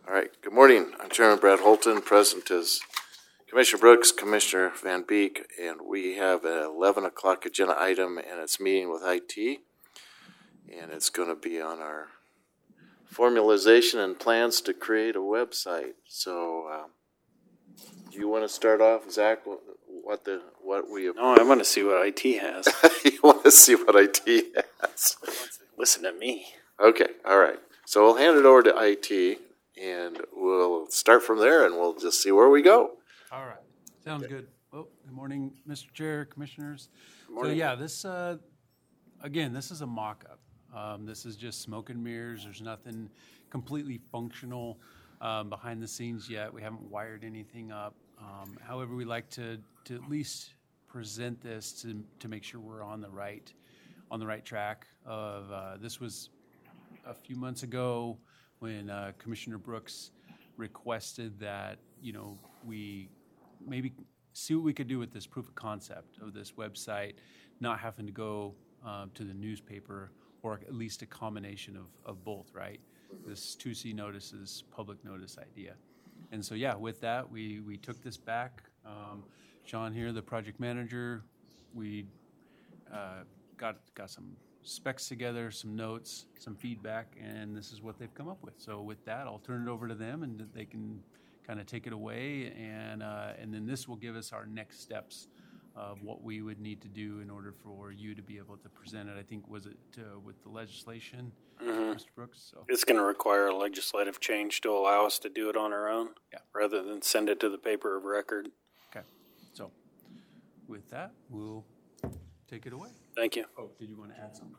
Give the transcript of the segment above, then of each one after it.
All right, good morning. I'm Chairman Brad Holton. Present is Commissioner Brooks, Commissioner Van Beek, and we have an 11 o'clock agenda item, and it's meeting with IT, and it's going to be on our formalization and plans to create a website. So, do you want to start off, Zach? What we? No, I want to see what IT has. You want to see what IT has? Listen to me. Okay, all right. So we'll hand it over to IT, and we'll start from there, and we'll just see where we go. All right. Sounds good. Well, good morning, Mr. Chair, Commissioners. Good morning. So, yeah, this, again, this is a mock-up. This is just smoke and mirrors. There's nothing completely functional behind the scenes yet. We haven't wired anything up. However, we like to at least present this to make sure we're on the right track. This was a few months ago when Commissioner Brooks requested that, we maybe see what we could do with this proof of concept of this website, not having to go to the newspaper, or at least a combination of both, right? This 2C notices, public notice idea. And so, yeah, with that, we took this back. Sean here, the project manager, we got some specs together, some notes, some feedback, and this is what they've come up with. So with that, I'll turn it over to them, and they can kind of take it away, and then this will give us our next steps of what we would need to do in order for you to be able to present it. I think, was it with the legislation, Mr. Brooks? So. It's going to require a legislative change to allow us to do it on our own, rather than send it to the paper of record. Okay. So with that, we'll take it away. Thank you. Oh, did you want to add something?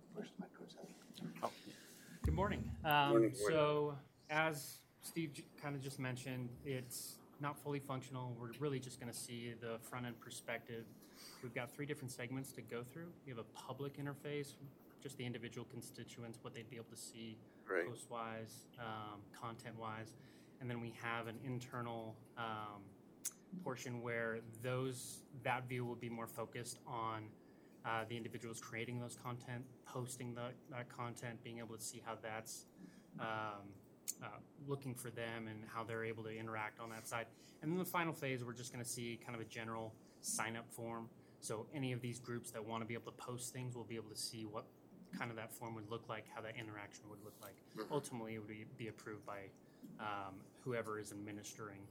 Good morning. So as Steve kind of just mentioned, it's not fully functional. We're really just going to see the front-end perspective. We've got 3 different segments to go through. We have a public interface, just the individual constituents, what they'd be able to see post-wise, content-wise. And then we have an internal portion where that view will be more focused on the individuals creating those content, posting that content, being able to see how that's looking for them and how they're able to interact on that side. And then the final phase, we're just going to see kind of a general sign-up form. So any of these groups that want to be able to post things will be able to see what kind of that form would look like, how that interaction would look like. Mm-hmm. Ultimately, it would be approved by whoever is administering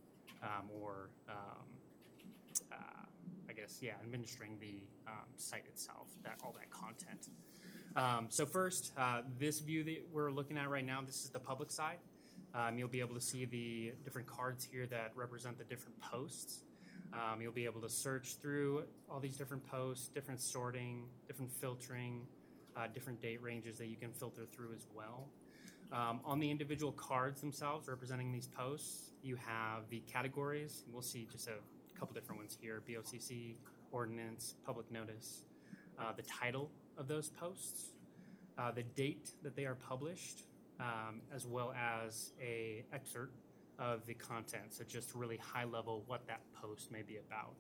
administering the site itself, all that content. So first, this view that we're looking at right now, this is the public side. You'll be able to see the different cards here that represent the different posts. You'll be able to search through all these different posts, different sorting, different filtering, different date ranges that you can filter through as well. On the individual cards themselves representing these posts, you have the categories. We'll see just a couple different ones here: BOCC, ordinance, public notice, the title of those posts, the date that they are published, as well as a excerpt of the content. So just really high level what that post may be about.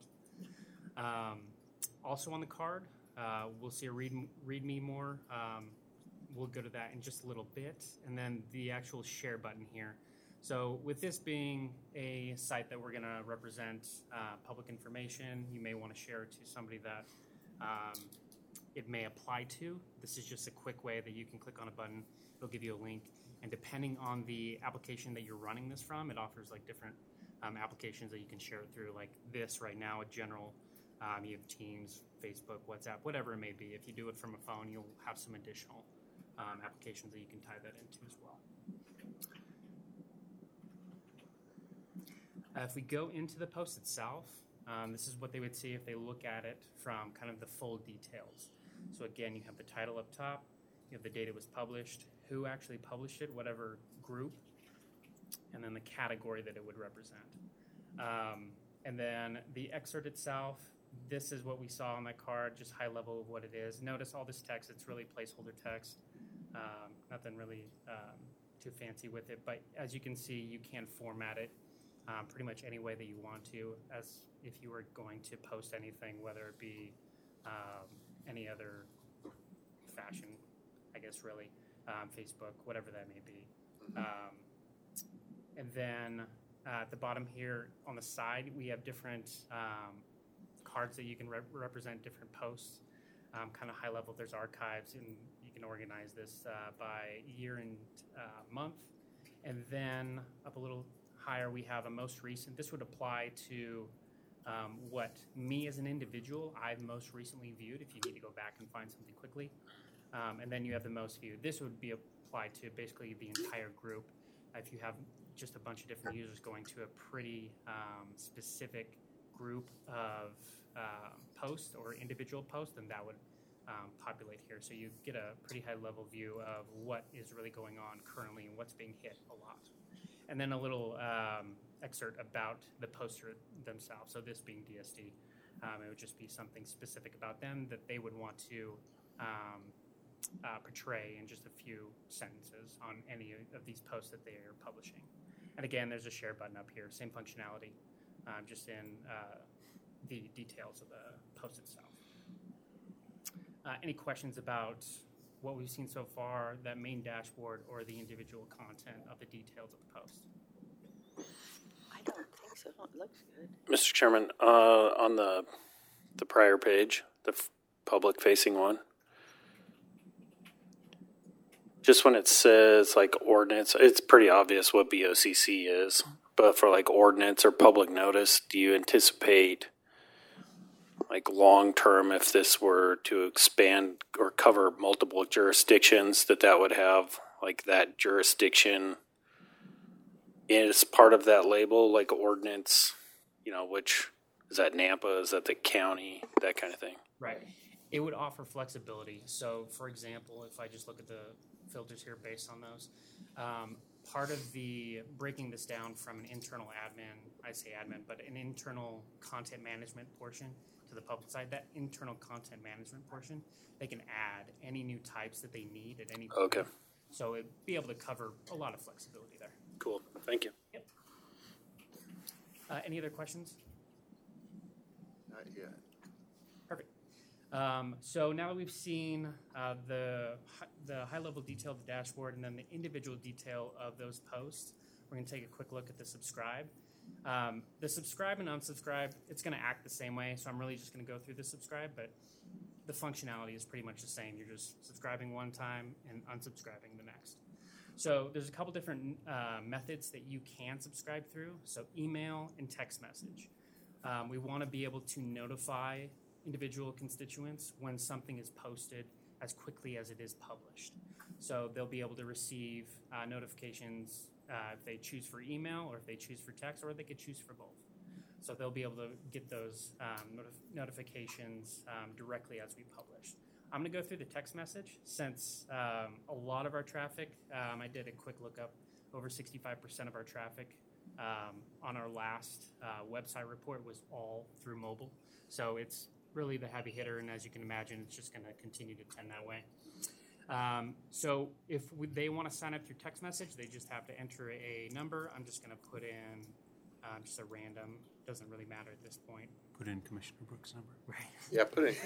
Also on the card, we'll see a read me more. We'll go to that in just a little bit. And then the actual share button here. So with this being a site that we're going to represent public information, you may want to share it to somebody that it may apply to. This is just a quick way that you can click on a button. It'll give you a link. And depending on the application that you're running this from, it offers like different applications that you can share it through. Like this right now, a general, you have Teams, Facebook, WhatsApp, whatever it may be. If you do it from a phone, you'll have some additional applications that you can tie that into as well. If we go into the post itself, this is what they would see if they look at it from kind of the full details. So again, you have the title up top, you have the date it was published, who actually published it, whatever group, and then the category that it would represent. And then the excerpt itself, this is what we saw on that card, just high level of what it is. Notice all this text, it's really placeholder text, nothing really too fancy with it, but as you can see, you can format it pretty much any way that you want to, as if you were going to post anything, whether it be any other fashion, I guess really, Facebook, whatever that may be. then at the bottom here on the side, we have different cards that you can represent different posts. Kind of high level, there's archives, and you can organize this by year and month. And then up a little higher, we have a most recent. This would apply to what me as an individual I've most recently viewed, if you need to go back and find something quickly. And then you have the most viewed. This would be applied to basically the entire group. If you have just a bunch of different users going to a pretty specific group of posts or individual posts, then that would populate here. So you get a pretty high level view of what is really going on currently and what's being hit a lot. And then a little excerpt about the poster themselves. So this being DSD, it would just be something specific about them that they would want to portray in just a few sentences on any of these posts that they are publishing. And again, there's a share button up here, same functionality, just in the details of the post itself. Any questions about what we've seen so far, that main dashboard, or the individual content of the details of the post? I don't think so. It looks good. Mr. Chairman, on the prior page, the public-facing one, just when it says like ordinance, it's pretty obvious what BOCC is. But for like ordinance or public notice, do you anticipate like long term, if this were to expand or cover multiple jurisdictions, that would have like that jurisdiction is part of that label, like ordinance, which is that Nampa, is that the county, that kind of thing? Right. It would offer flexibility. So, for example, if I just look at the filters here based on those, part of the breaking this down from an internal but an internal content management portion to the public side, that internal content management portion, they can add any new types that they need at any point. Okay. So it'd be able to cover a lot of flexibility there. Cool. Thank you. Yep. Any other questions? Not yet. Perfect. So now that we've seen the high-level detail of the dashboard and then the individual detail of those posts, we're going to take a quick look at the subscribe. The subscribe and unsubscribe, it's going to act the same way, so I'm really just going to go through the subscribe, but the functionality is pretty much the same. You're just subscribing one time and unsubscribing the next. So there's a couple different methods that you can subscribe through, so email and text message. We want to be able to notify individual constituents when something is posted as quickly as it is published. So they'll be able to receive notifications if they choose for email or if they choose for text, or they could choose for both. So they'll be able to get those notifications directly as we publish. I'm going to go through the text message since a lot of our traffic, I did a quick lookup, over 65% of our traffic on our last website report was all through mobile. So it's really the heavy hitter, and as you can imagine, it's just going to continue to tend that way. So if they want to sign up through text message, they just have to enter a number. I'm just going to put in just a random, doesn't really matter at this point. Put in Commissioner Brooks' number. Right. Yeah, put it.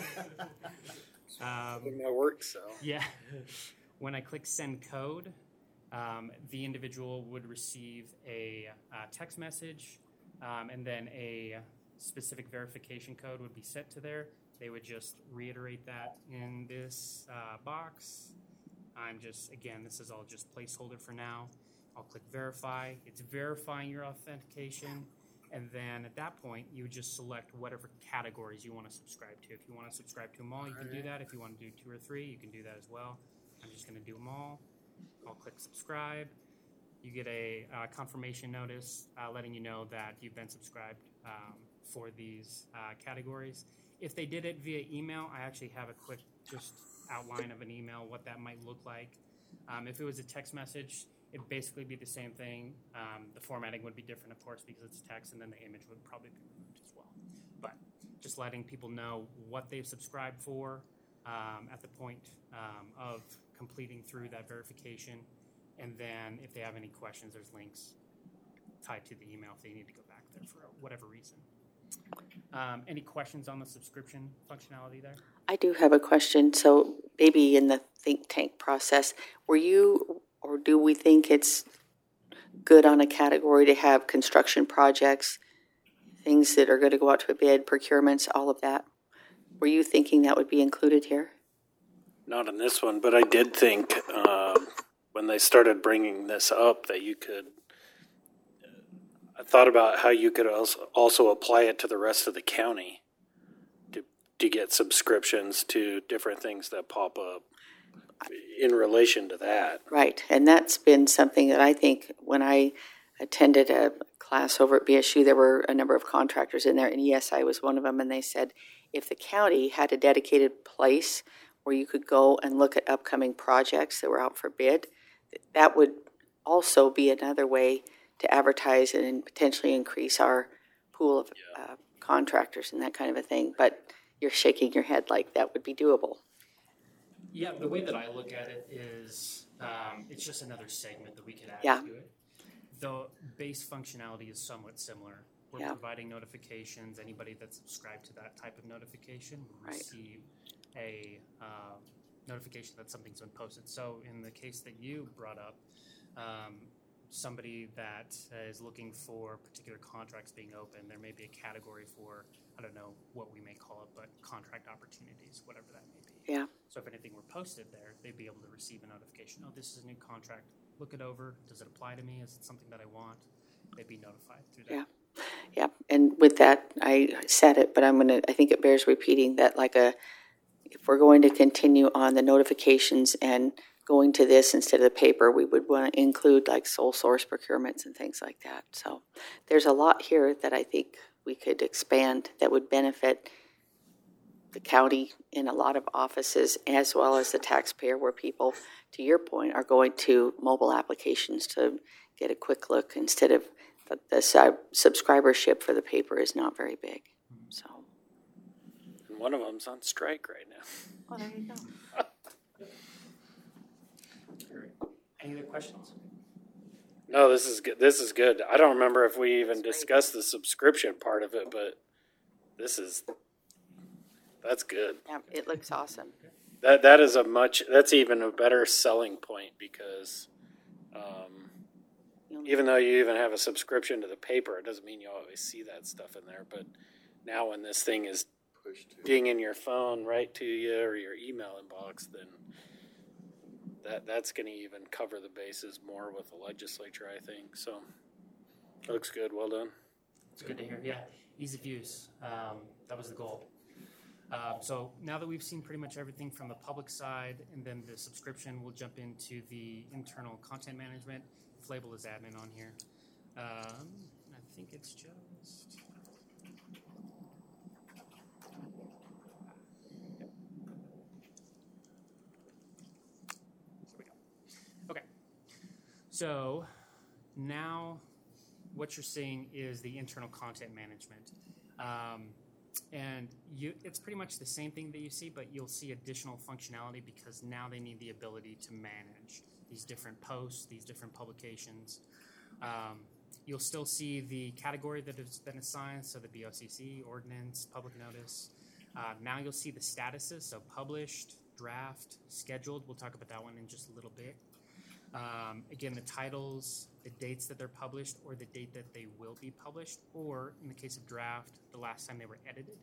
That works, so. Yeah. When I click send code, the individual would receive a text message, and then a specific verification code would be sent to there. They would just reiterate that in this box. Again, this is all just placeholder for now. I'll click verify. It's verifying your authentication. And then at that point, you would just select whatever categories you want to subscribe to. If you want to subscribe to them all, you can do that. If you want to do 2 or 3, you can do that as well. I'm just going to do them all. I'll click subscribe. You get a confirmation notice letting you know that you've been subscribed for these categories. If they did it via email, I actually have a quick just outline of an email, what that might look like. If it was a text message, it'd basically be the same thing. The formatting would be different, of course, because it's text, and then the image would probably be removed as well. But just letting people know what they've subscribed for at the point of completing through that verification. And then if they have any questions, there's links tied to the email if they need to go back there for whatever reason. Any questions on the subscription functionality there? I do have a question. So maybe in the think tank process, were you, or do we think it's good on a category to have construction projects, things that are going to go out to a bid, procurements, all of that. Were you thinking that would be included here? Not in this one, but I did think when they started bringing this up that you could. I thought about how you could also apply it to the rest of the county to get subscriptions to different things that pop up in relation to that. Right, and that's been something that I think when I attended a class over at BSU, there were a number of contractors in there, and ESI was one of them, and they said if the county had a dedicated place where you could go and look at upcoming projects that were out for bid, that would also be another way to advertise and potentially increase our pool of contractors and that kind of a thing. But you're shaking your head like that would be doable. Yeah, the way that I look at it is it's just another segment that we could add Yeah. to it. The base functionality is somewhat similar. We're Yeah. providing notifications. Anybody that's subscribed to that type of notification will Right. receive a notification that something's been posted. So in the case that you brought up, somebody that is looking for particular contracts being open, there may be a category for, I don't know what we may call it, but contract opportunities, whatever that may be. Yeah. So if anything were posted there, they'd be able to receive a notification. Oh, this is a new contract. Look it over. Does it apply to me? Is it something that I want? They'd be notified through that. Yeah. Yeah, and with that, I said it, but I think it bears repeating that if we're going to continue on the notifications and going to this instead of the paper, we would want to include like sole source procurements and things like that. So there's a lot here that I think we could expand that would benefit the county in a lot of offices as well as the taxpayer, where people, to your point, are going to mobile applications to get a quick look instead of the subscribership for the paper is not very big. So. And one of them's on strike right now. Oh, there you go. Any other questions? No, this is good. This is good. I don't remember if we even discussed the subscription part of it, but that's good. Yeah, it looks awesome. That's even a better selling point because even though you even have a subscription to the paper, it doesn't mean you always see that stuff in there. But now when this thing is dinging your phone right to you or your email inbox, then that's going to even cover the bases more with the legislature, I think. So it looks good. Well done. It's good to hear. Yeah, ease of use. That was the goal. So now that we've seen pretty much everything from the public side and then the subscription, we'll jump into the internal content management. If label is admin on here. I think it's just... Okay, so now what you're seeing is the internal content management. And it's pretty much the same thing that you see, but you'll see additional functionality because now they need the ability to manage these different posts, these different publications. You'll still see the category that has been assigned, so the BOCC, ordinance, public notice. Now you'll see the statuses, so published, draft, scheduled. We'll talk about that one in just a little bit. Again, the titles, the dates that they're published, or the date that they will be published, or in the case of draft, the last time they were edited.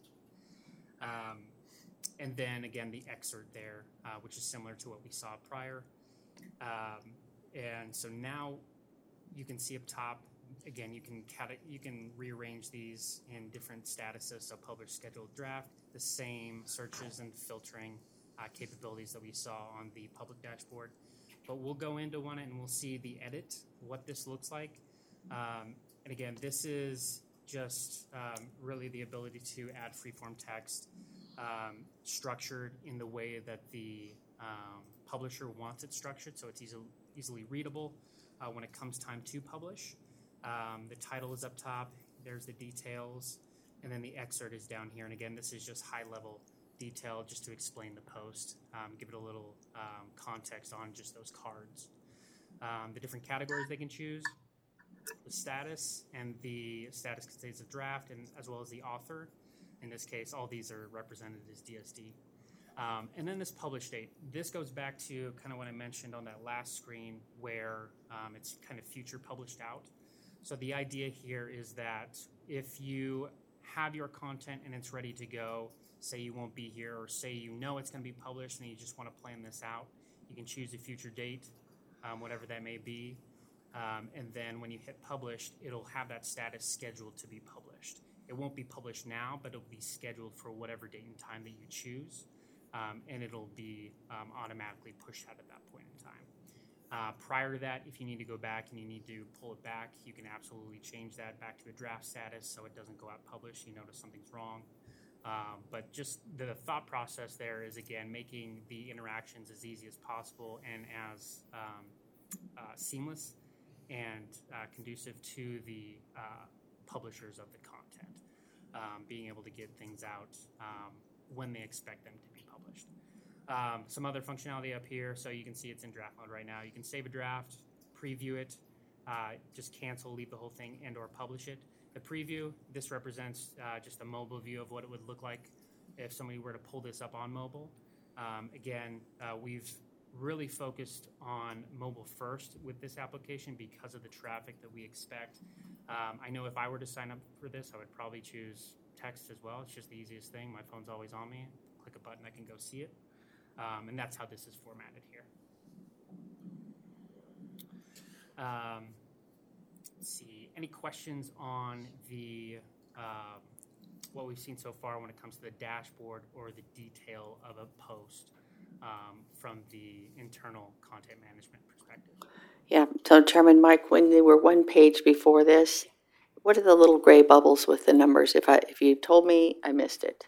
And then again, the excerpt there, which is similar to what we saw prior. And so now you can see up top, again, you can rearrange these in different statuses, so published, scheduled, draft, the same searches and filtering capabilities that we saw on the public dashboard. But we'll go into one and we'll see the edit, what this looks like. And again, this is just really the ability to add freeform text structured in the way that the publisher wants it structured, so it's easily readable when it comes time to publish. The title is up top, there's the details, and then the excerpt is down here. And again, this is just high-level detail just to explain the post, give it a little context on just those cards. The different categories they can choose, the status, and the status contains a draft, and as well as the author. In this case, all these are represented as DSD. And then this publish date. This goes back to kind of what I mentioned on that last screen where it's kind of future published out. So the idea here is that if you have your content and it's ready to go, say you won't be here, or say you know it's going to be published and you just want to plan this out, you can choose a future date, whatever that may be. And then when you hit published, it'll have that status scheduled to be published. It won't be published now, but it'll be scheduled for whatever date and time that you choose. And it'll be automatically pushed out at that point in time. Prior to that, if you need to go back and you need to pull it back, you can absolutely change that back to a draft status so it doesn't go out published. You notice something's wrong. But just the thought process there is, again, making the interactions as easy as possible and as seamless and conducive to the publishers of the content, being able to get things out when they expect them to be published. Some other functionality up here, so you can see it's in draft mode right now. You can save a draft, preview it, just cancel, leave the whole thing, and or publish it. The preview, this represents just a mobile view of what it would look like if somebody were to pull this up on mobile. Again, we've really focused on mobile first with this application because of the traffic that we expect. I know if I were to sign up for this, I would probably choose text as well. It's just the easiest thing. My phone's always on me. Click a button, I can go see it. And that's how this is formatted here. Let's see. Any questions on the what we've seen so far when it comes to the dashboard or the detail of a post from the internal content management perspective? Yeah, so Chairman Mike, when they were one page before this, what are the little gray bubbles with the numbers? If you told me, I missed it.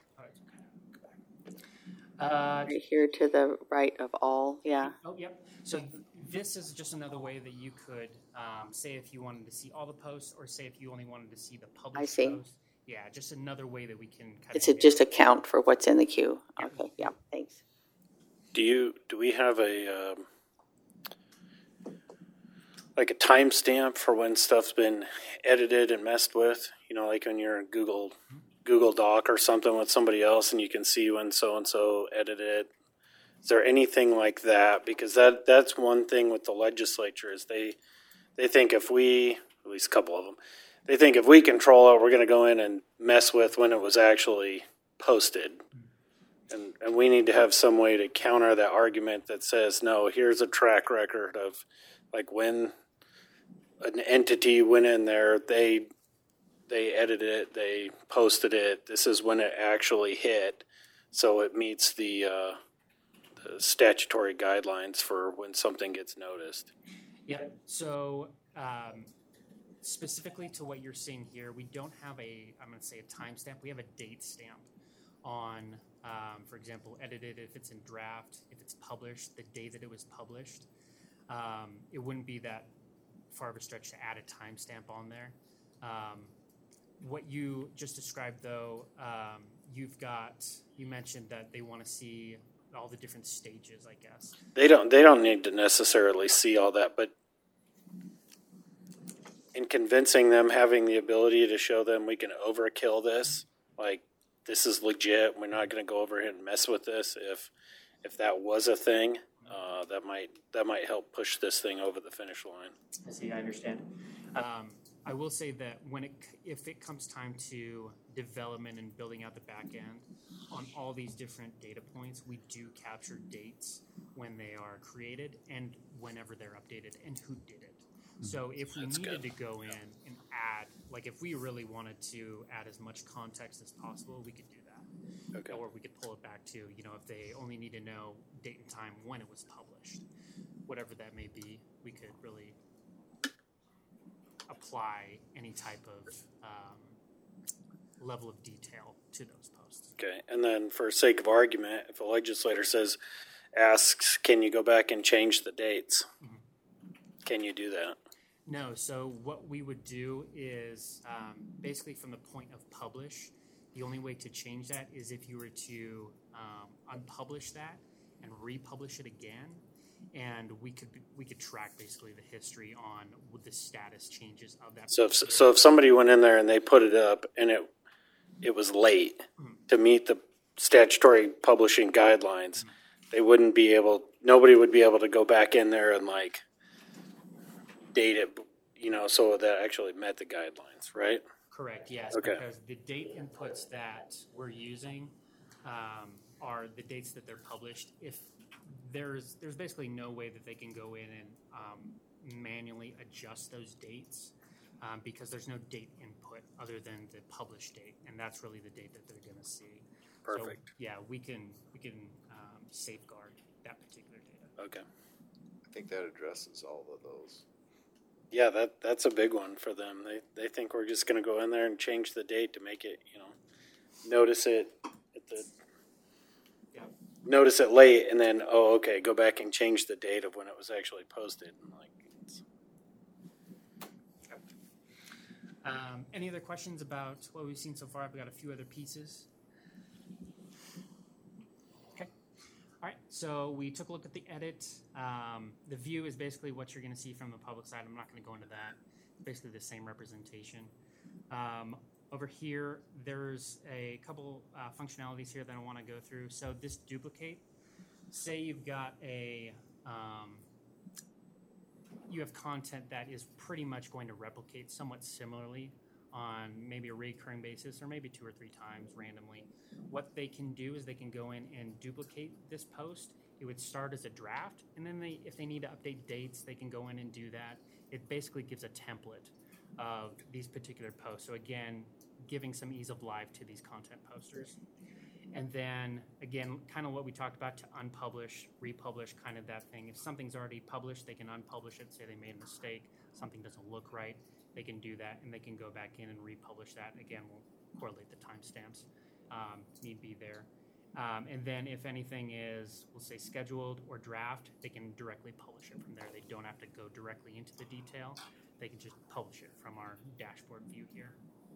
Right here to the right of all, yeah. Oh, yep. So this is just another way that you could say if you wanted to see all the posts, or say if you only wanted to see the published posts. Yeah, just another way that we can kind of just a count for what's in the queue. Yeah. Okay, yeah, thanks. Do we have a like a timestamp for when stuff's been edited and messed with? You know, like when you're in Google Doc or something with somebody else and you can see when so-and-so edited it. Is there anything like that? Because that's one thing with the legislature is they think if we, at least a couple of them, they think if we control it, we're going to go in and mess with when it was actually posted. And we need to have some way to counter that argument that says, no, here's a track record of like when an entity went in there, they edited it, they posted it, this is when it actually hit, so it meets the statutory guidelines for when something gets noticed. Yeah, so specifically to what you're seeing here, we don't have I'm going to say a timestamp, we have a date stamp on, for example, edited, if it's in draft, if it's published, the day that it was published. It wouldn't be that far of a stretch to add a timestamp on there. What you just described, though, you mentioned that they want to see all the different stages, I guess. They don't need to necessarily see all that, but in convincing them, having the ability to show them we can overkill this, like this is legit, we're not going to go over here and mess with this. If that was a thing, that might help push this thing over the finish line. I see. I understand. I will say that if it comes time to development and building out the back end on all these different data points, we do capture dates when they are created and whenever they're updated and who did it. So if we needed to go in and add, like if we really wanted to add as much context as possible, we could do that. Okay. Or we could pull it back to, if they only need to know date and time when it was published, whatever that may be, we could really apply any type of level of detail to those posts. Okay, and then for sake of argument, if a legislator asks, can you go back and change the dates? Mm-hmm. Can you do that? No, so what we would do is basically from the point of publish, the only way to change that is if you were to unpublish that and republish it again, and we could track basically the history on the status changes of that. So if somebody went in there and they put it up and it was late to meet the statutory publishing guidelines, nobody would be able to go back in there and like date it, so that actually met the guidelines, right? Correct, yes, Okay. because the date inputs that we're using are the dates that they're published. If there's basically no way that they can go in and manually adjust those dates because there's no date input other than the published date, and that's really the date that they're going to see. Perfect. So, yeah, we can safeguard that particular data. Okay. I think that addresses all of those. Yeah, that's a big one for them. They think we're just going to go in there and change the date to make it, notice it notice it late, and then go back and change the date of when it was actually posted. And Any other questions about what we've seen so far? I've got a few other pieces. Okay. All right, so we took a look at the edit. The view is basically what you're going to see from the public side. I'm not going to go into that. It's basically the same representation. Over here, there's a couple functionalities here that I want to go through. So this duplicate, say you've got you have content that is pretty much going to replicate somewhat similarly on maybe a recurring basis or maybe 2 or 3 times randomly. What they can do is they can go in and duplicate this post. It would start as a draft, and then if they need to update dates, they can go in and do that. It basically gives a template of these particular posts. So again, giving some ease of life to these content posters. And then, again, kind of what we talked about, to unpublish, republish, kind of that thing. If something's already published, they can unpublish it, say they made a mistake, something doesn't look right, they can do that, and they can go back in and republish that. Again, we'll correlate the timestamps, need be there. And then if anything is, we'll say, scheduled or draft, they can directly publish it from there. They don't have to go directly into the detail. They can just publish it from our dashboard view here.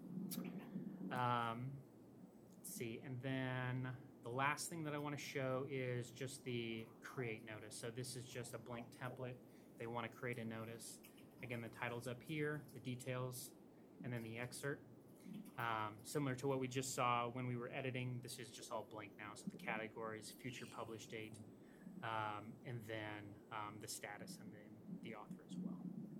Let's see, and then the last thing that I want to show is just the create notice. So this is just a blank template. They want to create a notice. Again, the title's up here, the details, and then the excerpt. Similar to what we just saw when we were editing, this is just all blank now. So the categories, future published date, and then the status and then the author as well.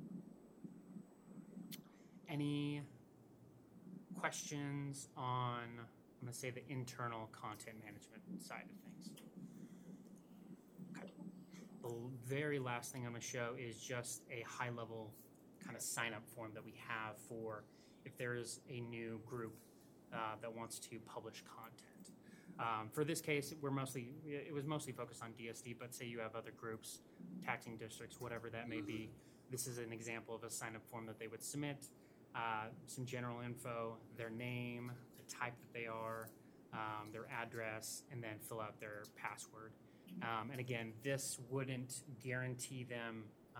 Any questions on, I'm going to say, the internal content management side of things? Okay. The very last thing I'm going to show is just a high-level kind of sign-up form that we have for if there is a new group that wants to publish content. For this case, it was mostly focused on DSD, but say you have other groups, taxing districts, whatever that may be. This is an example of a sign-up form that they would submit. Some general info, their name, the type that they are, their address, and then fill out their password. And again, this wouldn't guarantee them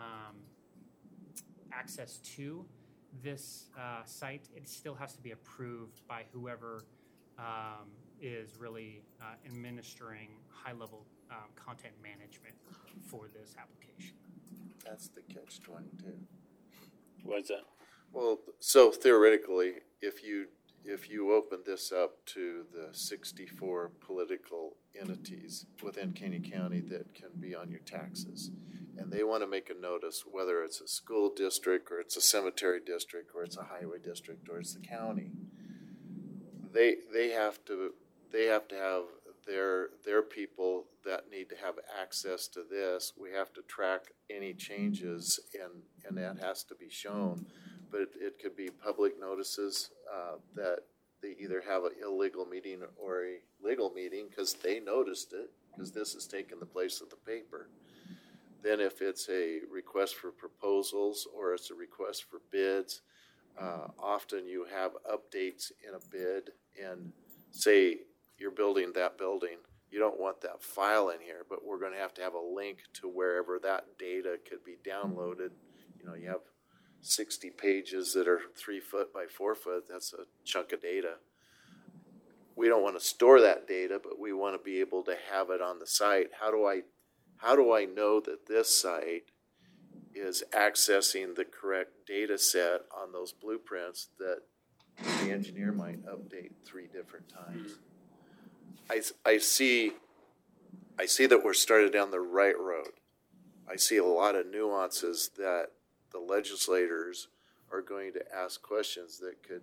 access to this site. It still has to be approved by whoever is really administering high-level content management for this application. That's the catch-22. What is that? Well, so theoretically, if you open this up to the 64 political entities within Caney County that can be on your taxes, and they want to make a notice, whether it's a school district or it's a cemetery district or it's a highway district or it's the county, they have to have their people that need to have access to this. We have to track any changes, and that has to be shown. But it could be public notices that they either have an illegal meeting or a legal meeting because they noticed it, because this has taken the place of the paper. Then if it's a request for proposals or it's a request for bids, often you have updates in a bid, and say you're building that building. You don't want that file in here, but we're going to have a link to wherever that data could be downloaded. You have 60 pages that are 3 foot by 4 foot. That's a chunk of data. We don't want to store that data, but we want to be able to have it on the site. How do I know that this site is accessing the correct data set on those blueprints that the engineer might update 3 different times? I see that we're started down the right road. I see a lot of nuances that the legislators are going to ask questions that could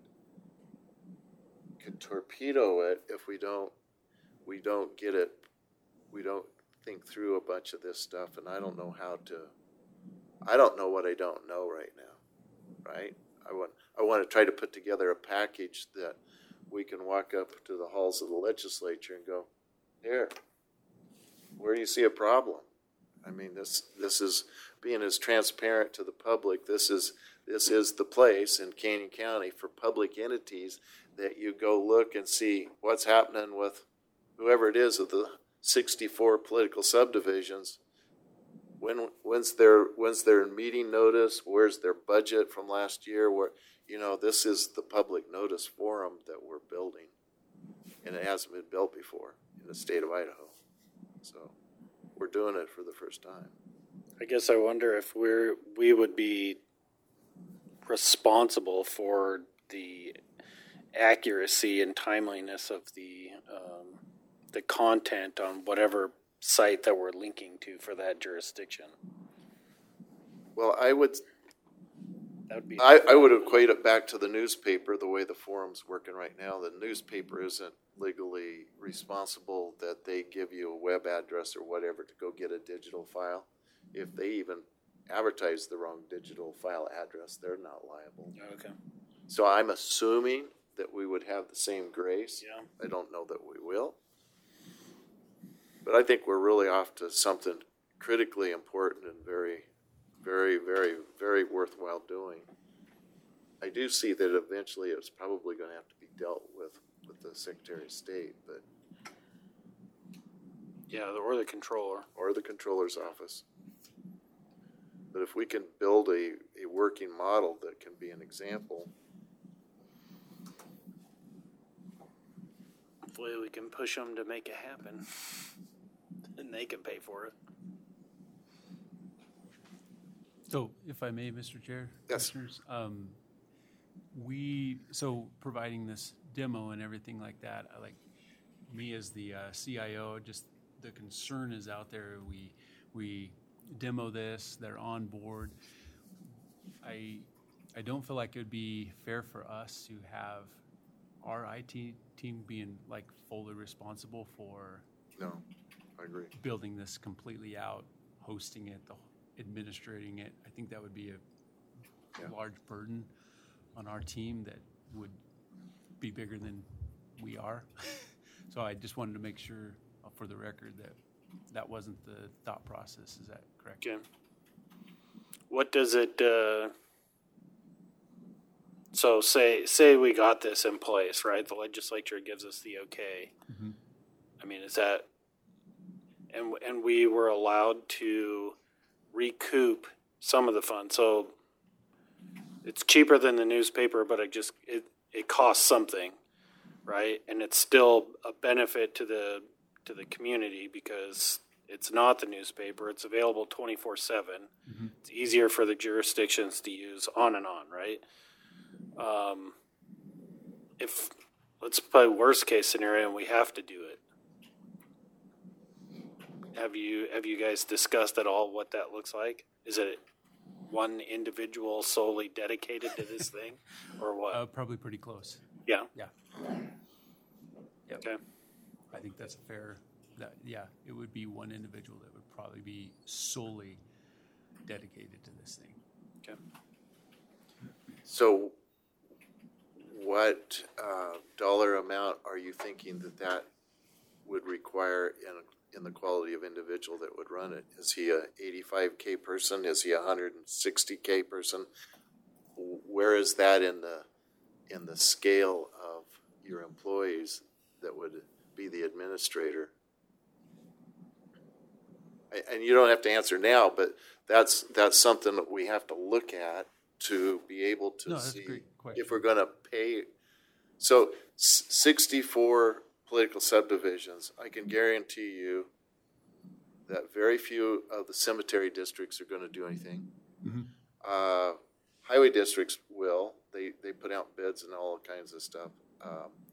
torpedo it if we don't get it, we don't think through a bunch of this stuff, and I don't know what I don't know right now, right? I want to try to put together a package that we can walk up to the halls of the legislature and go, here, where do you see a problem? I mean, this is being as transparent to the public. This is the place in Canyon County for public entities that you go look and see what's happening with whoever it is of the 64 political subdivisions. When's their meeting notice? Where's their budget from last year? This is the public notice forum that we're building, and it hasn't been built before in the state of Idaho. So we're doing it for the first time. I guess I wonder if we would be responsible for the accuracy and timeliness of the content on whatever site that we're linking to for that jurisdiction. Well, I would be. I would equate it back to the newspaper, the way the forum's working right now. The newspaper isn't legally responsible that they give you a web address or whatever to go get a digital file. If they even advertise the wrong digital file address, they're not liable. Okay. So I'm assuming that we would have the same grace. Yeah. I don't know that we will. But I think we're really off to something critically important and very, very, very, very worthwhile doing. I do see that eventually it's probably going to have to be dealt with the Secretary of State, but Yeah, or the controller. or the Controller's Office. But if we can build a working model that can be an example, Hopefully we can push them to make it happen. And they can pay for it. So, if I may, Mr. Chair, Yes. Commissioners, providing this demo and everything like that, I like me as the CIO, just the concern is out there. We demo this, they're on board. I don't feel like it would be fair for us to have our IT team being like fully responsible for no, I agree. building this completely out, hosting it, administrating it. I think that would be a large burden on our team that would be bigger than we are. So I just wanted to make sure for the record that wasn't the thought process. Is that correct? Okay. What does it, so say we got this in place, right? The legislature gives us the okay. Mm-hmm. I mean, is that, and we were allowed to recoup some of the funds. So it's cheaper than the newspaper, but it costs something, right? And it's still a benefit to the community because it's not the newspaper. It's available 24/7. Mm-hmm. It's easier for the jurisdictions to use on and on, right? If let's play worst case scenario and we have to do it. Have you guys discussed at all what that looks like? Is it one individual solely dedicated to this thing, or what? Probably pretty close. Yeah. Yeah. Yep. Okay. I think that's fair. It would be one individual that would probably be solely dedicated to this thing. Okay. So what dollar amount are you thinking that would require in the quality of individual that would run it? Is he a 85K person? Is he a 160K person? Where is that in the scale of your employees that would be the administrator? And you don't have to answer now, but that's something that we have to look at to be able to No, that's a see great question. if we're going to pay. So 64 political subdivisions, I can guarantee you that very few of the cemetery districts are going to do anything. Mm-hmm. Highway districts will. They put out bids and all kinds of stuff.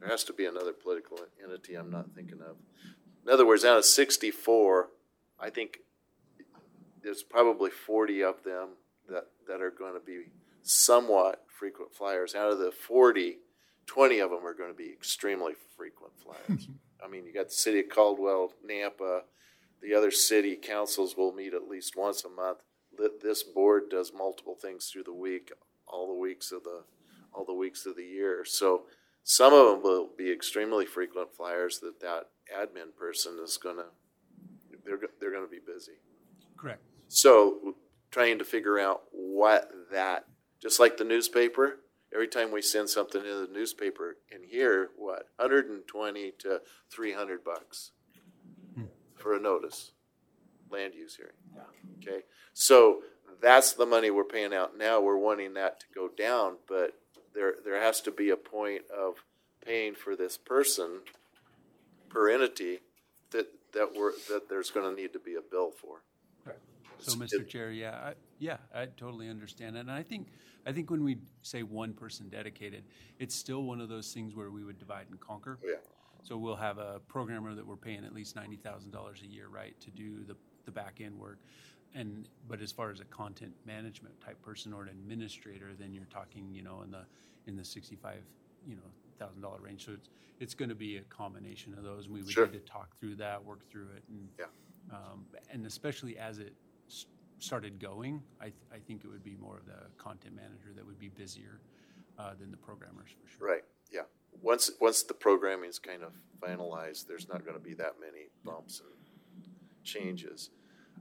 There has to be another political entity I'm not thinking of. In other words, out of 64, I think there's probably 40 of them that are going to be somewhat frequent flyers. Out of the 40, 20 of them are going to be extremely frequent flyers. I mean, you got the city of Caldwell, Nampa, the other city councils will meet at least once a month. This board does multiple things through the week, all the weeks of the year. So some of them will be extremely frequent flyers that admin person is they're going to be busy. Correct. So trying to figure out just like the newspaper, every time we send something in the newspaper in here, $120 to $300 for a notice, land use hearing. Yeah. Okay. So that's the money we're paying out now. We're wanting that to go down, but there has to be a point of paying for this person per entity that there's going to need to be a bill for. So, Mr. Chair, I totally understand it. And I think when we say one person dedicated, it's still one of those things where we would divide and conquer. Yeah. So we'll have a programmer that we're paying at least $90,000 a year, right, to do the back end work. But as far as a content management type person or an administrator, then you're talking, in the $65,000 range. So it's going to be a combination of those. And we would need to talk through that, work through it, and especially as it started going, I think it would be more of the content manager that would be busier than the programmers for sure. Right. Yeah. Once the programming is kind of finalized, there's not going to be that many bumps and changes.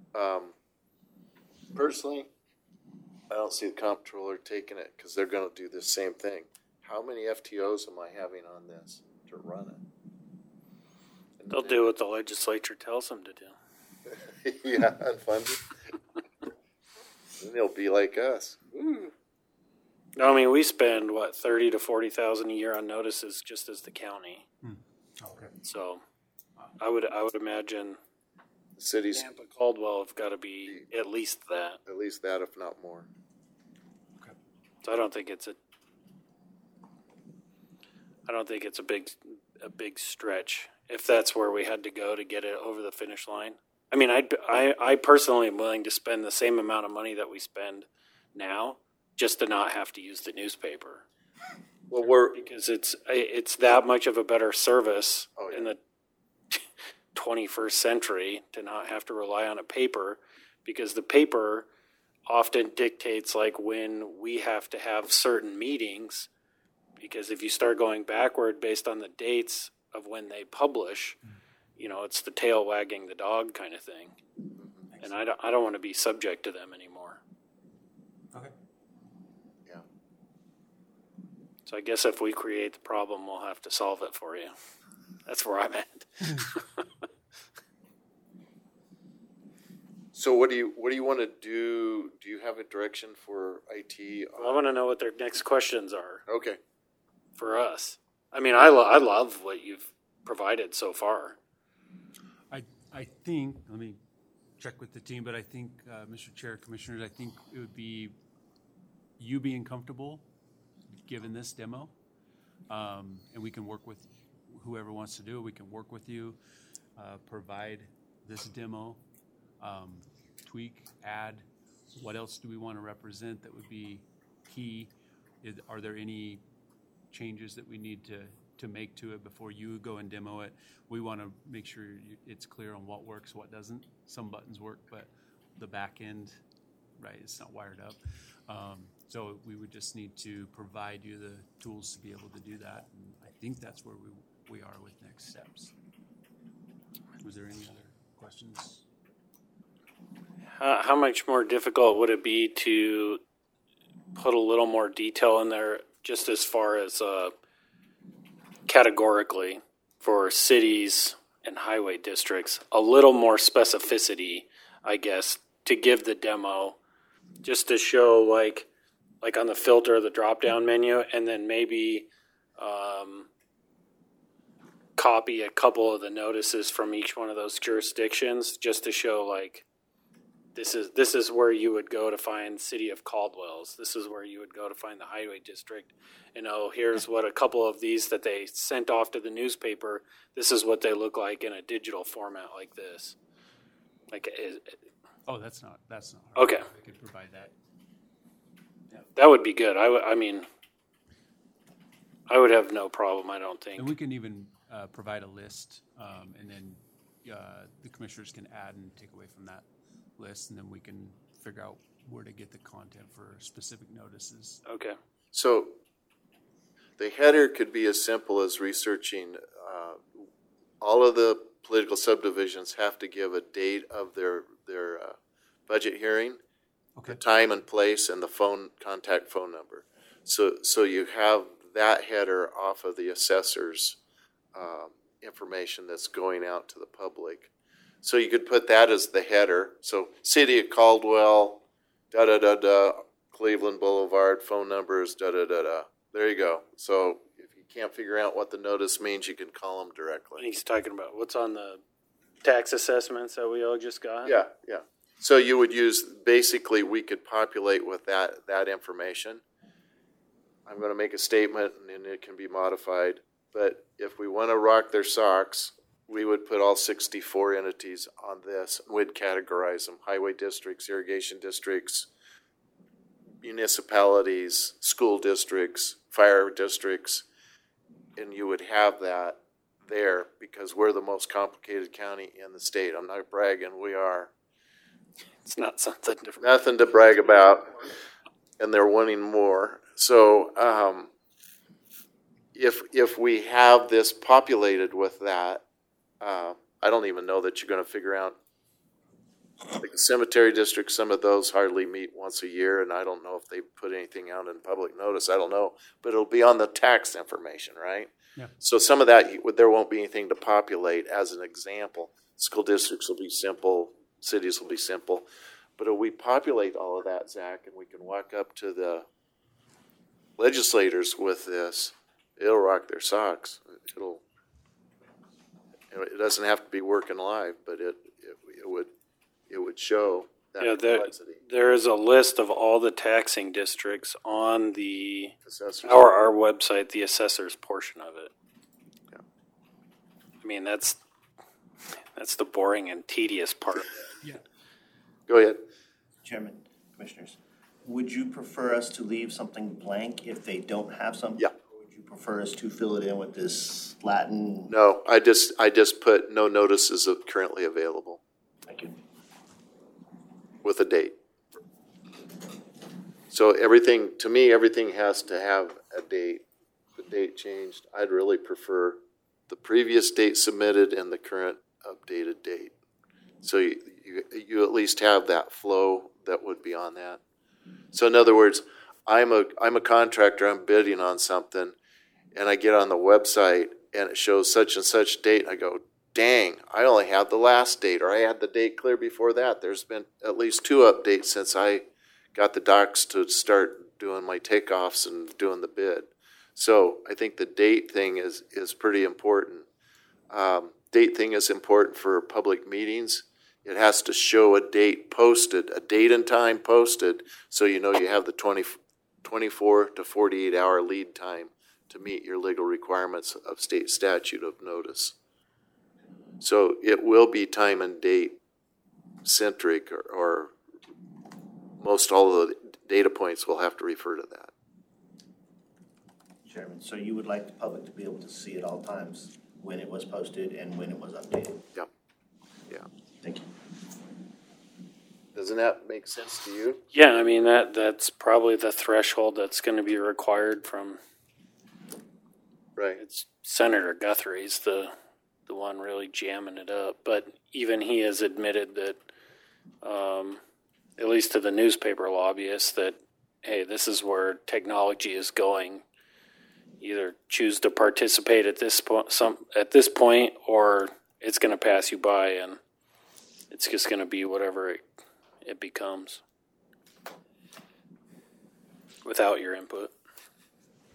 Personally, I don't see the comptroller taking it because they're going to do the same thing. How many FTOs am I having on this to run it? They'll do what the legislature tells them to do. Yeah, unfunded. Then they'll be like us. Woo. I mean, we spend $30,000 to $40,000 a year on notices just as the county. Okay. So, I would imagine The cities, Nampa Caldwell have got to be at least that. at least that, if not more. So I don't think it's a big stretch if that's where we had to go to get it over the finish line. I mean, I personally am willing to spend the same amount of money that we spend now just to not have to use the newspaper. Well, Because it's that much of a better service in the 21st century to not have to rely on a paper, because the paper often dictates like when we have to have certain meetings, because if you start going backward based on the dates of when they publish, it's the tail wagging the dog kind of thing. And I don't want to be subject to them anymore. Okay. yeah. So I guess if we create the problem, we'll have to solve it for you. That's where I'm at. So what do you want to do? Do you have a direction for IT? I want to know what their next questions are Okay. for us. I mean, I love what you've provided so far. I think, let me check with the team, but I think, Mr. Chair, Commissioners, I think it would be you being comfortable given this demo, and we can work with whoever wants to do it. We can work with you, provide this demo, tweak, add. What else do we want to represent that would be key? Are there any changes that we need to make to it before you go and demo it? We want to make sure it's clear on what works, what doesn't. Some buttons work, but the back end, right, it's not wired up. So we would just need to provide you the tools to be able to do that. And I think that's where we are with next steps. Was there any other questions? How much more difficult would it be to put a little more detail in there, just as far as categorically for cities and highway districts, a little more specificity, I guess, to give the demo, just to show like on the filter, the drop-down menu, and then maybe copy a couple of the notices from each one of those jurisdictions, just to show like this is where you would go to find City of Caldwell's. This is where you would go to find the Highway District. And here's what a couple of these that they sent off to the newspaper. This is what they look like in a digital format like this. Oh, that's not. Okay. I could provide that. That would be good. I mean, I would have no problem. I don't think. And we can even provide a list, and then the commissioners can add and take away from that list, and then we can figure out where to get the content for specific notices. Okay. So the header could be as simple as researching all of the political subdivisions have to give a date of their budget hearing, Okay. the time and place, and the contact phone number. So you have that header off of the assessor's information that's going out to the public. So you could put that as the header. So City of Caldwell, da-da-da-da, Cleveland Boulevard, phone numbers, da-da-da-da. There you go. So if you can't figure out what the notice means, you can call them directly. He's talking about what's on the tax assessments that we all just got. Yeah. So you would use, basically, we could populate with that information. I'm going to make a statement, and it can be modified. But if we want to rock their socks, we would put all 64 entities on this. We'd categorize them: highway districts, irrigation districts, municipalities, school districts, fire districts, and you would have that there because we're the most complicated county in the state. I'm not bragging, we are. It's not something different. Nothing to brag about, and they're wanting more. So if we have this populated with that, I don't even know that you're going to figure out. Like the cemetery district, some of those hardly meet once a year, and I don't know if they put anything out in public notice. I don't know, but it'll be on the tax information, right? Yeah. So some of that, there won't be anything to populate as an example. School districts will be simple, cities will be simple. But if we populate all of that, Zach, and we can walk up to the legislators with this, it'll rock their socks. It doesn't have to be working live, but it would show that complexity. There is a list of all the taxing districts on the Assessors. our website, the assessor's portion of it. Yeah. I mean, that's the boring and tedious part. Yeah. Go ahead. Chairman, Commissioners, would you prefer us to leave something blank if they don't have something? Yeah. Or would you prefer us to fill it in with this Latin? No, I just put no notices currently available Thank you. with a date. So everything has to have a date. The date changed. I'd really prefer the previous date submitted and the current updated date. So you at least have that flow that would be on that. So in other words, I'm a contractor, I'm bidding on something, and I get on the website and it shows such and such date. I go, dang, I only have the last date, or I had the date clear before that. There's been at least 2 updates since I got the docs to start doing my takeoffs and doing the bid. So I think the date thing is pretty important. Date thing is important for public meetings. It has to show a date posted, a date and time posted, so you know you have the 24 to 48 hour lead time to meet your legal requirements of state statute of notice. So it will be time and date centric, or most all of the data points will have to refer to that. Chairman, so you would like the public to be able to see at all times when it was posted and when it was updated? Yeah. Thank you. Doesn't that make sense to you? Yeah, I mean that's probably the threshold that's going to be required from. Right. It's Senator Guthrie's the one really jamming it up, but even he has admitted that, at least to the newspaper lobbyists, that hey, this is where technology is going. Either choose to participate at this point, or it's going to pass you by, and it's just going to be whatever it becomes without your input.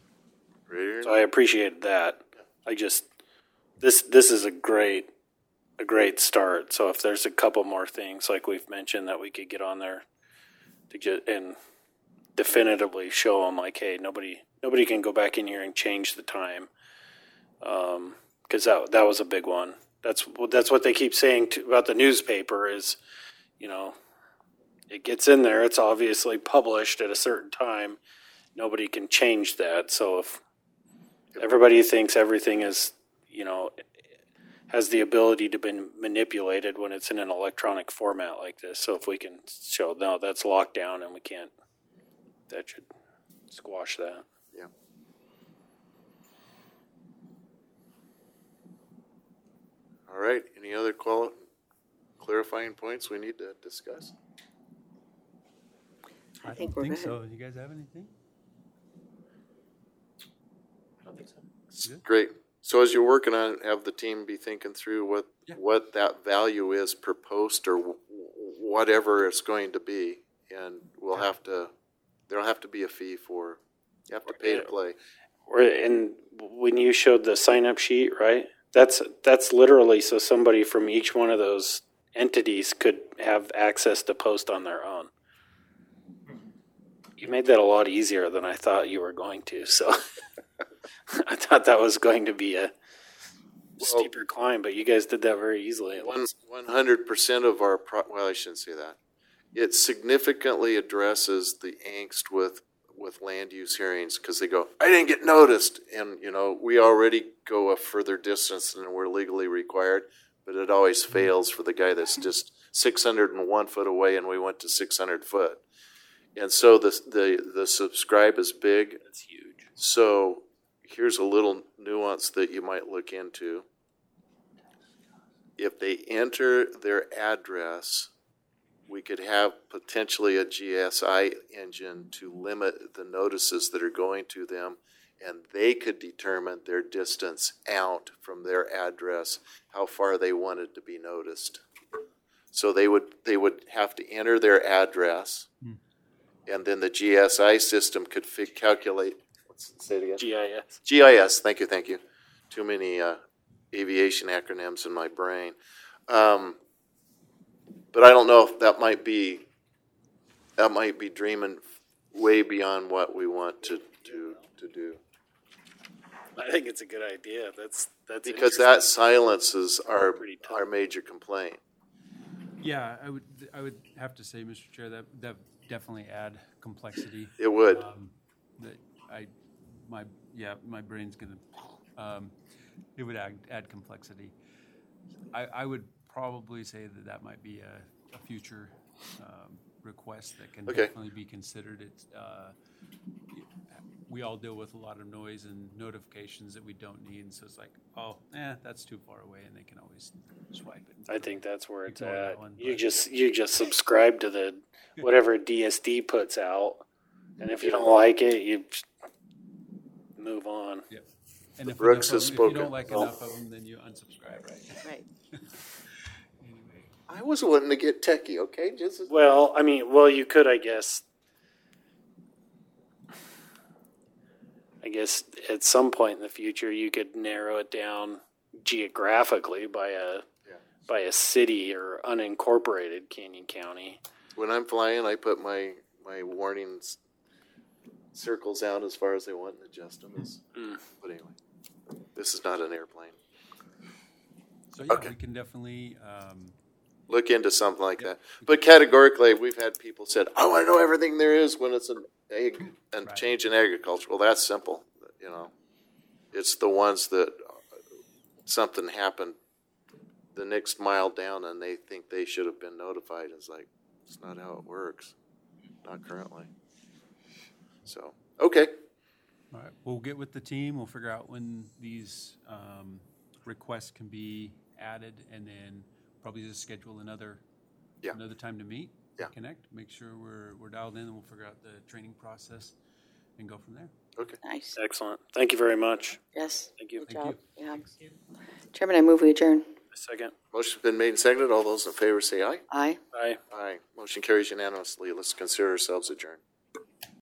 Right. So I appreciated that. This is a great a great start. So if there's a couple more things like we've mentioned that we could get on there to get and definitively show them like, hey, nobody can go back in here and change the time. Because that was a big one. That's what they keep saying about the newspaper is, you know, it gets in there. It's obviously published at a certain time. Nobody can change that. So if everybody thinks everything is, you know, has the ability to be manipulated when it's in an electronic format like this. So if we can show, no, that's locked down and we can't, that should squash that. Yeah. All right, any other clarifying points we need to discuss? I think we're good. so. You guys have anything? I don't think so. Great. So as you're working on it, have the team be thinking through what that value is per post or whatever it's going to be. And we'll have to, there'll have to be a fee for, you have to pay to play. And when you showed the sign-up sheet, right? That's literally so somebody from each one of those entities could have access to post on their own. You made that a lot easier than I thought you were going to. So I thought that was going to be a steeper climb, but you guys did that very easily. 100% of our, well, I shouldn't say that. It significantly addresses the angst with land use hearings because they go, I didn't get noticed. And, you know, we already go a further distance than we're legally required, but it always fails for the guy that's just 601 foot away and we went to 600 foot. And so the subscribe is big. That's huge. So here's a little nuance that you might look into. If they enter their address, we could have potentially a GSI engine to limit the notices that are going to them, and they could determine their distance out from their address, how far they wanted to be noticed. So they would have to enter their address, and then the GSI system could calculate. Say it again. GIS. GIS. Thank you. Too many aviation acronyms in my brain. But I don't know if that might be dreaming way beyond what we want to do. I think it's a good idea. That's Because that silences our major complaint. Yeah, I would have to say, Mr. Chair, that definitely add complexity. It would. My brain's gonna. It would add complexity. I would probably say that might be a future request that can definitely be considered. It's we all deal with a lot of noise and notifications that we don't need, and so it's like, that's too far away, and they can always swipe it. I think that's where it's Ignore at. that one, You but- just subscribe to the whatever DSD puts out, and if you don't like it, you move on. Yep. And if Brooks enough has of 'em- if spoken. you don't like enough of them, then you unsubscribe, right? Right. Anyway. I was wanting to get techie, okay? Well, you could, I guess. I guess at some point in the future, you could narrow it down geographically by a city or unincorporated Canyon County. When I'm flying, I put my warnings circles out as far as I want and adjust them. But anyway, this is not an airplane. So yeah, Okay. we can definitely. Look into something like that. But categorically, we've had people said, I want to know everything there is when it's an egg and Right. change in agriculture. Well, that's simple. You know, it's the ones that something happened the next mile down and they think they should have been notified. It's like, it's not how it works. Not currently. So, okay. All right, we'll get with the team. We'll figure out when these requests can be added, and then probably just schedule another time to meet, connect, make sure we're dialed in, and we'll figure out the training process and go from there. Okay. Nice. Excellent. Thank you very much. Yes. Thank you. Good Thank job. Yeah. Chairman, I move we adjourn. A second. Motion's been made and seconded. All those in favor say aye. Aye. Bye. Aye. Motion carries unanimously. Let's consider ourselves adjourned.